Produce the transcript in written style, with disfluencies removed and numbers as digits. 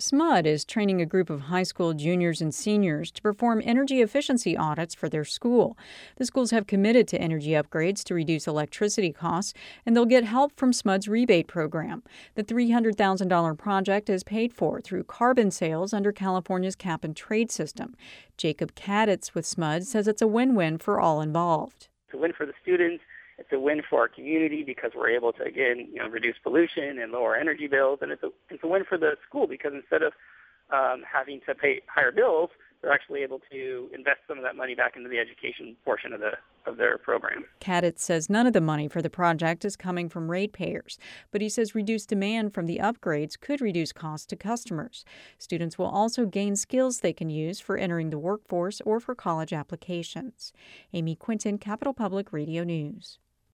SMUD is training a group of high school juniors and seniors to perform energy efficiency audits for their school. The schools have committed to energy upgrades to reduce electricity costs, and they'll get help from SMUD's rebate program. The $300,000 project is paid for through carbon sales under California's cap-and-trade system. Jacob Kaditz with SMUD says it's a win-win for all involved. It's a win for the students. It's a win for our community because we're able to, again, reduce pollution and lower energy bills. And it's a win for the school because instead of having to pay higher bills, they're actually able to invest some of that money back into the education portion of their program. Kaditz says none of the money for the project is coming from ratepayers, but he says reduced demand from the upgrades could reduce costs to customers. Students will also gain skills they can use for entering the workforce or for college applications. Amy Quinton, Capital Public Radio News.